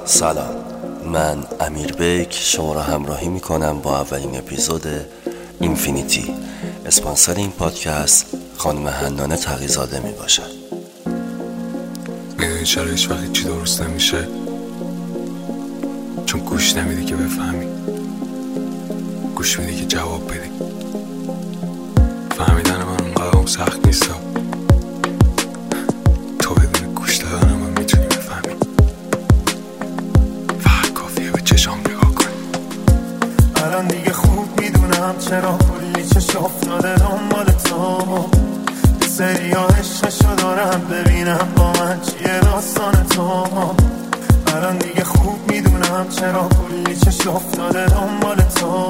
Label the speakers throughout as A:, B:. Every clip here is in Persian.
A: سلام، من امیر بیک شما را همراهی میکنم با اولین اپیزود اینفینیتی. اسپانسر این پادکست خانم حنانه تقی‌زاده می باشد.
B: میدونی چرا هیچ وقت چی درست نمیشه؟ چون گوش نمیدی که بفهمی، گوش میدی که جواب بدی. فهمیدن من اونقدر هم سخت نیستا، تو بدون گوش دادن من میتونی بفهمی. فقط کافیه به چشام نگاه کنی.
C: الان دیگه خوب میدونم چرا کلی چش افتاده دنبال تو. سریا عشقشو دارم ببینم با من چیه داستان تو. الان دیگه خوب میدونم چرا کلی چش افتاده دنبال تو.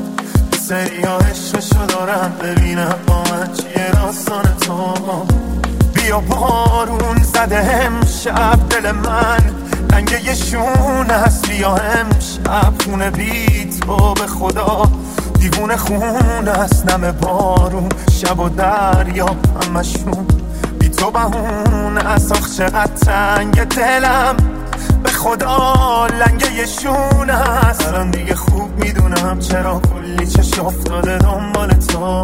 C: سریا عشقشو دارم ببینم با من چیه داستان تو. بیا بارون زده امشب دل من رنگ یه شون هست. بیا امشب خونه بی تو به خدا دیوونه خون است. نم بارون شب و دریا همشون بی تو بهون است. آخ چقدر تنگ دلم به خدا لنگ یه شون است. الان دیگه خوب میدونم چرا کلی چش افتاده دنبال تو.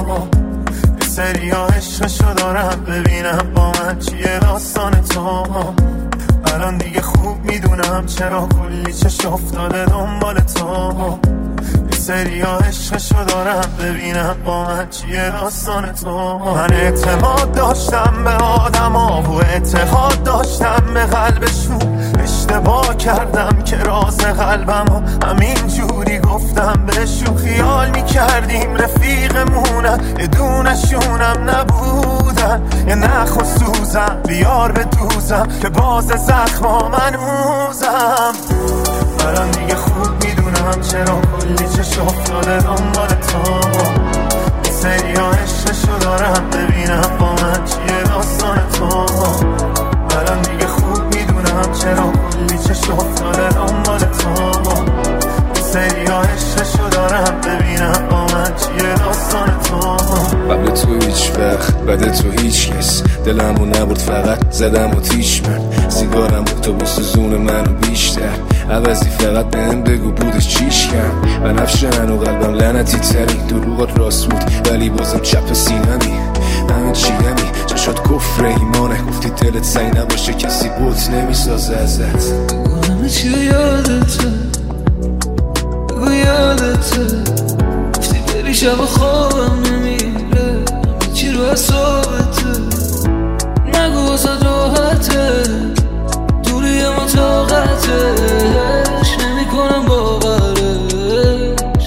C: سریا عشقشو دارم ببینم با من چیه داستان تو. الان دیگه خوب میدونم چرا کلی چش افتاده دنبال تو. سریا عشقشو دارم ببینم با من چیه داستان تو. من اعتماد داشتم به آدم ها و اعتقاد داشتم به قلبشون. اشتباه کردم که راز قلبم ها همین جوری گفتم بهشون. خیال میکردیم رفیقمونن یه دونشونم نبودن. یه نخ و سوزم بیار به دوزم که باز زخما من موزم. الان دیگه خوب میدونم چرا کلی چش افتاده دنبال تو. سریا عشقشو دارم ببینم با من چیه داستان تو. الان دیگه خوب میدونم چرا کلی چش افتاده دنبال تو. سریا عشقشو دارم ببینم با من چیه داستان تو.
B: قبل تو هیچ وقت بعد تو هیچ کس دلمو نبرد، فقط زدم و تیش من. سیگارم تو بسوزون منو بیشتر، عوضی فقط بهم بگو بودش چیش کم. بنفش هنو قلبم لعنتی تری، دروغات راست بود ولی بازم چپ سینمی. همه چیدمی چشات کفر ایمانه، گفتی دلت سنگ نباشه کسی بوت نمیسازه ازت.
D: بگو همه چی یادته، بگو یادته. گفتی بری شب خوابم نمیره، همه چی رو حسابته. نگو واسه راحته، دوری ما طاقتش نمی کنم باورش.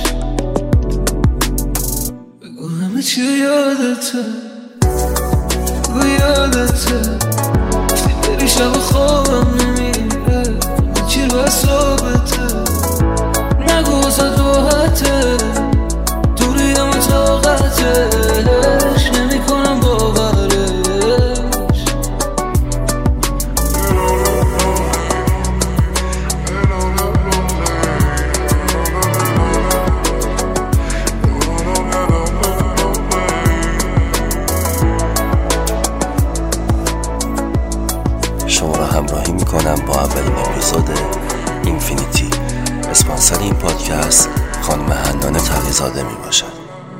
D: بگو همه چی یادته، بگو یادته. گفتی بری شب خوابم نمیره، همه چی رو حسابته. نگو واسه راحته، دوری ما طاقتش نمی کنم باورش.
A: شما را همراهی میکنم با اولین اپیزود اینفینیتی. اسپانسر این پادکست خانم حنانه تقی‌زاده می باشد.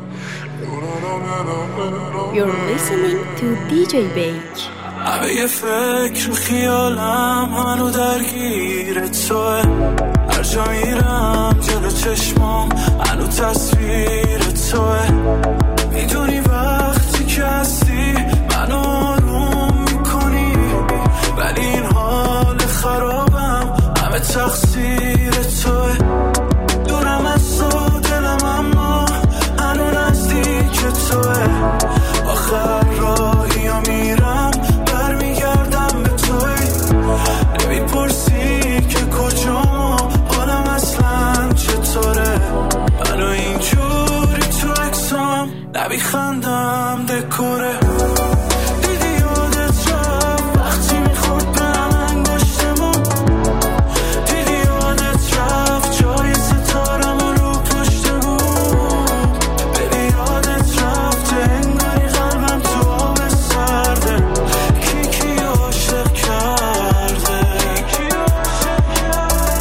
E: You're listening to DJ Bake.
D: همه یه فکر و خیالم هنو درگیر توه. هر جا میرم جلو چشمام هنو تصویر توه. میدونی وقتی که هستی منو آروم میکنی، ولی این حال خرابم همه تقصیر توه. دورم از تو دلم اما هنو نزدیک توه. آخر راهی ها میرم برمیگردم به توی. نمیپرسی که کجا حالم اصلا چطوره. منو اینجوری تو اکسام نمیخندم دکوره. دیدی یادت رفت وقتی میخورد به انگشتمون. دیدی یادت رفت جای ستارم رو پشت بود. بری یادت رفت انگاری قلبم تو آب سرده. کی عاشق کرده، کی عاشق کرده.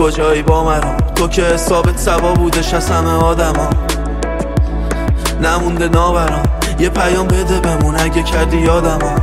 D: کجایی با مرا؟ تو که حسابت سوا بودش از همه آدما، نمونده نابرام. یه پیام بده بمون اگه کردی یادما.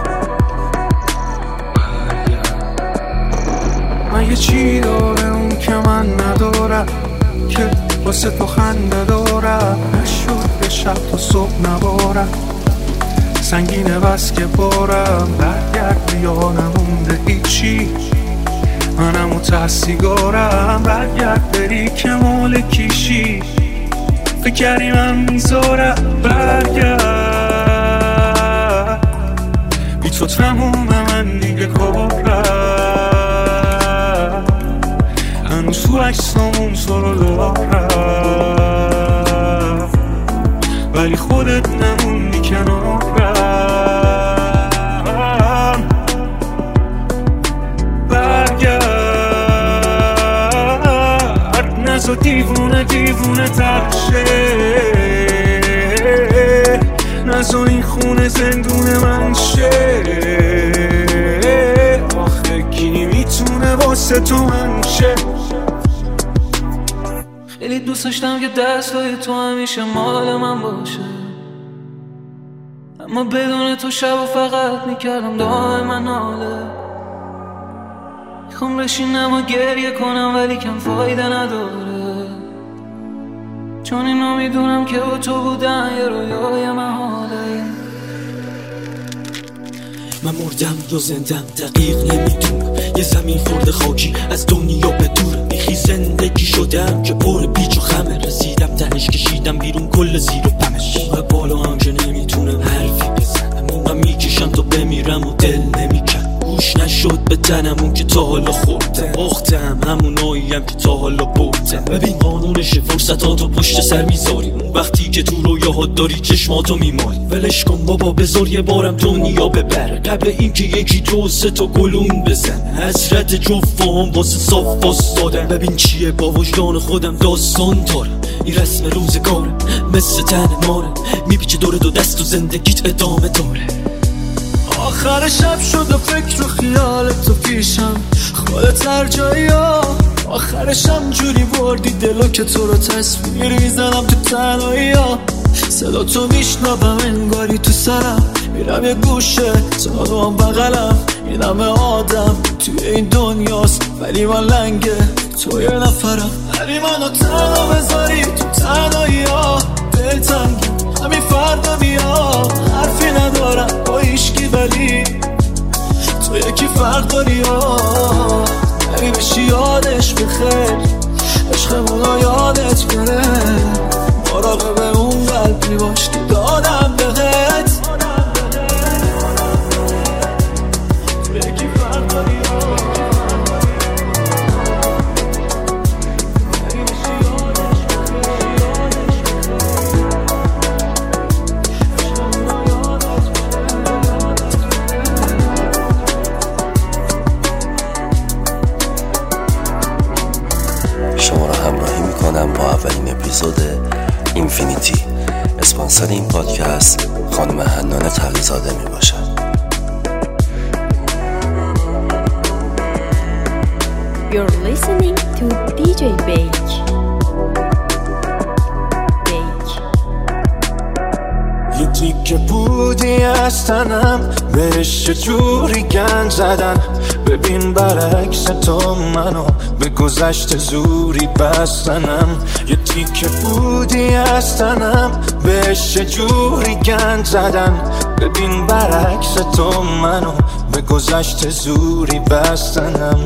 C: مگه چی داره اون که من ندارم که واسه تو خنده دارم؟ نشد به شب تا صبح نبارم، سنگینه بس که بارم. برگرد بیا نمونده هیچی، منم و تحصیگارم. برگرد بری که مال کیشی، فکر کردی من میذارم. برگرد بی تو تموم من دیگه کارم، هنوز تو عکسامون تو رو دارم، ولی خودت نموندی کنارم. برگرد نزا دیوونه دیوونه ترشه، نزا این خونه زندون من شه. آخه کی میتونه واسه تو من شه؟
D: خیلی دوست داشتم که دستای تو همیشه مال من باشه، اما بدون تو شب و فقط میکردم دائما ناله. میخوام بشینم و گریه کنم ولی کم فایده نداره، چون اینو میدونم که با تو بودن یه رویای محاله.
F: من مردم یا زندم دقیق نمیدونم، یه زمین خورده خاکی از دنیا به دور. میخی زندگی شدم که پر پیچ و خمه، رسیدم تهش کشیدم بیرون کل زیر و بمش. اونقدر بالا هم که نمیتونم حرفی بزنم، اونقدر میکشم تا بمیرم و دل نمیکن. گوش نشد به تنم اون که تا حالا خوردم، باختم هموناییم که تا حالا بردم. ببین قانونش فرصتاتو پشت سر میذاری، اون وقتی که تو رویاهات داری چشماتو میمالی. ولش کن بابا بذار یه بارم دنیا ببره، قبل اینکه یکی دو سه تا گلون بزن. حسرت جفام واسه صاف واسدادم، ببین چیه با وجدان خودم داستان دارم. این رسم روزگارم مثل تن ماره، میپیچه دور دو دست و زندگیت ادامه داره.
D: آخر شب شد و فکر و خیال تو پیشم، خودت هر جایی ها. آخرشم جوری بردی دلو که تو رو تصویر میزنم تو تنهایی ها. صدا تو میشنوم انگاری تو سرم، میرم یه گوشه تو هم بغلم. این همه آدم توی این دنیاست ولی من لنگه تو یه نفرم. ولی منو تنها بذاری تو تنهایی ها، دلتنگی همین فردا بیا. حرفی ندارم با هیچکی ولی تو یکی فرق داری ها. اگه بشی یادش بخیر عشقمونو یادت بره، مراقب اون قلبی باش که دادم بهت. تو یکی فرق داری ها. اگه بشی یادش
A: شما را همراهی میکنم با اولین اپیزود اینفینیتی. اسپانسر این پادکست خانم حنانه تقی‌زاده می باشد.
E: You're listening to DJ Bake.
C: یه تیکه بودی از تنم، بهش چجوری گند زدن. ببین برعکس تو منو به گذشت زوری بستنم. یه تیکه بودی از تنم، بهش چجوری گند زدن. ببین برعکس تو منو به گذشت زوری بستنم.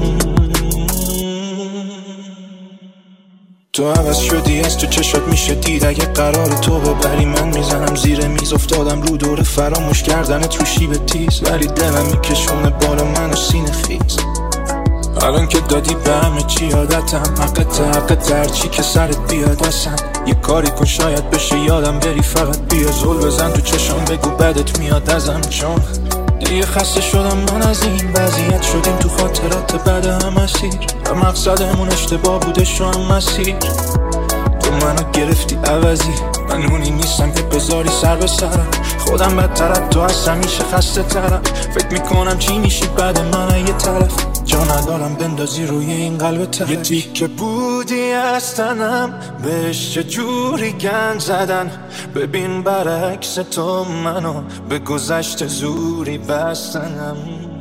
C: تو عوض شدی از تو چشات میشه دید، اگه قرار تو ببری من میزنم زیر میز. افتادم رو دور فراموش کردنت رو شیب تیز، ولی دلم میکشونه بالا منو سینه خیز. الان که دادی به همه چی عادتم، حقت هرچی که سرت بیاد اصلا. یه کاری کن شاید بشه یادم بری، فقط بیا زل بزن تو چشم بگو بدت میاد ازم. چون دیگه خسته شدم من از این وضعیت، شدیم تو خاطرات بعد هم اسیر. و مقصدمون اشتباه بودش و هم مسیر. تو منو گرفتی عوضی، من اونی نیستم که بذاری سر به سرم. خودم بدتر از تو هست، همیشه خسته ترم. فکر میکنم چی میشی بعد من یه طرف. جا ندارم بندازی روی این قلب تهش. یه تیکه بودی از تنم، بهش چجوری گند زدن. ببین برعکس تو منو به گذشته زوری بستنم.